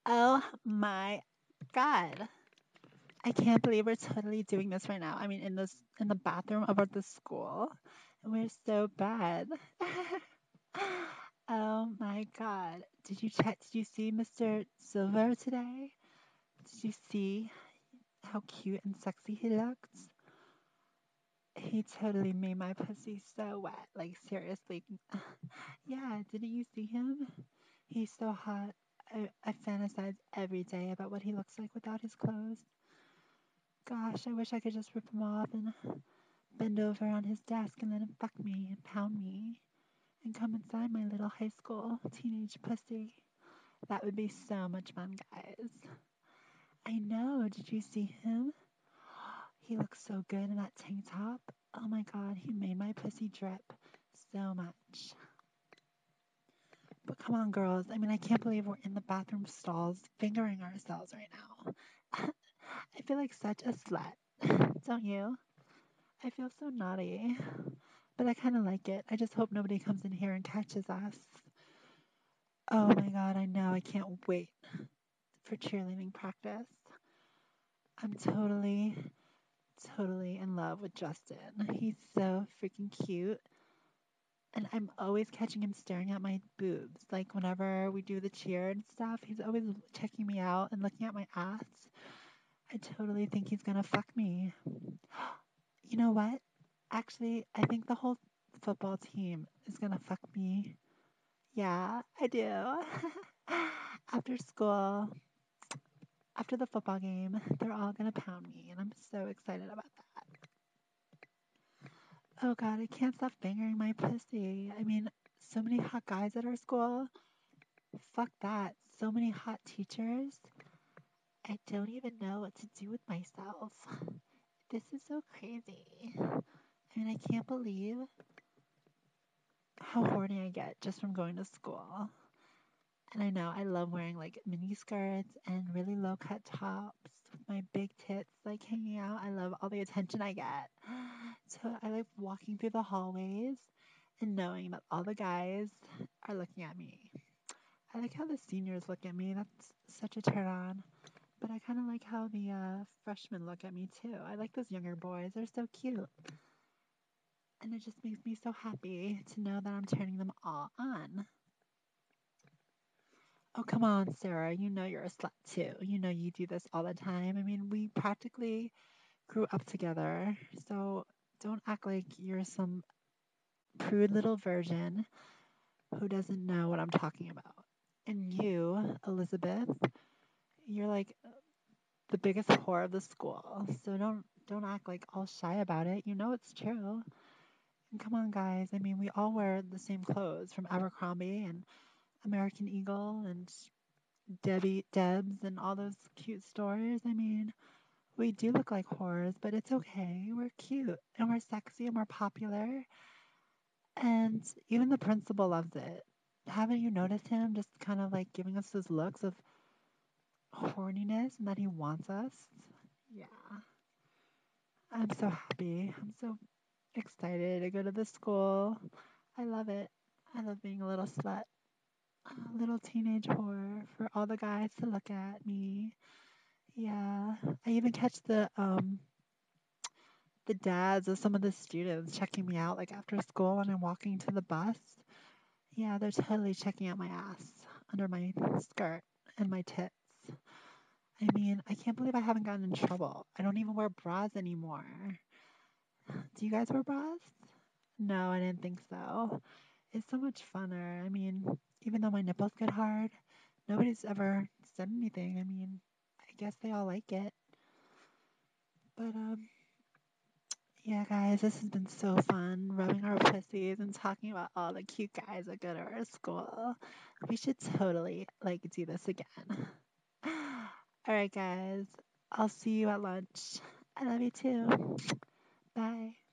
Oh my God. I can't believe we're totally doing this right now. I mean, in the bathroom of the school. We're so bad. Oh my God. Did you see Mr. Silver today? Did you see how cute and sexy he looked? He totally made my pussy so wet. Like, seriously. Yeah, didn't you see him? He's so hot. I fantasize every day about what he looks like without his clothes. Gosh, I wish I could just rip him off and bend over on his desk and let him fuck me and pound me and come inside my little high school teenage pussy. That would be so much fun, guys. I know. Did you see him? He looks so good in that tank top. Oh my god, he made my pussy drip so much. But come on, girls. I mean, I can't believe we're in the bathroom stalls fingering ourselves right now. I feel like such a slut. Don't you? I feel so naughty. But I kind of like it. I just hope nobody comes in here and catches us. Oh my god, I know. I can't wait for cheerleading practice. I'm totally in love with Justin. He's so freaking cute. And I'm always catching him staring at my boobs. Like whenever we do the cheer and stuff, he's always checking me out and looking at my ass. I totally think he's gonna fuck me. You know what? Actually, I think the whole football team is gonna fuck me. Yeah, I do. After school, after the football game, they're all gonna pound me, and I'm so excited about that. Oh god, I can't stop fingering my pussy. I mean, so many hot guys at our school. Fuck that. So many hot teachers. I don't even know what to do with myself. This is so crazy. I mean, I can't believe how horny I get just from going to school. And I know I love wearing like mini skirts and really low cut tops with my big tits like hanging out. I love all the attention I get. So I like walking through the hallways and knowing that all the guys are looking at me. I like how the seniors look at me. That's such a turn on. But I kind of like how the freshmen look at me too. I like those younger boys. They're so cute. And it just makes me so happy to know that I'm turning them all on. Oh, come on, Sarah. You know you're a slut too. You know you do this all the time. I mean, we practically grew up together. So don't act like you're some prude little virgin who doesn't know what I'm talking about. And you, Elizabeth, you're like the biggest whore of the school. So don't act like all shy about it. You know it's true. And come on, guys. I mean, we all wear the same clothes from Abercrombie and American Eagle and Debbie Debs and all those cute stores. I mean, we do look like whores, but it's okay. We're cute and we're sexy and we're popular. And even the principal loves it. Haven't you noticed him just kind of like giving us those looks of horniness and that he wants us? Yeah. I'm so happy. I'm so excited to go to the school. I love it. I love being a little slut, a little teenage whore for all the guys to look at me. Yeah. I even catch the dads of some of the students checking me out like after school when I'm walking to the bus. Yeah, they're totally checking out my ass under my skirt and my tits. I mean, I can't believe I haven't gotten in trouble. I don't even wear bras anymore. Do you guys wear bras? No, I didn't think so. It's so much funner. I mean, even though my nipples get hard, nobody's ever said anything. I mean, I guess they all like it. But yeah, guys, this has been so fun rubbing our pussies and talking about all the cute guys that go to our school. We should totally like do this again. All right, guys. I'll see you at lunch. I love you too. Bye.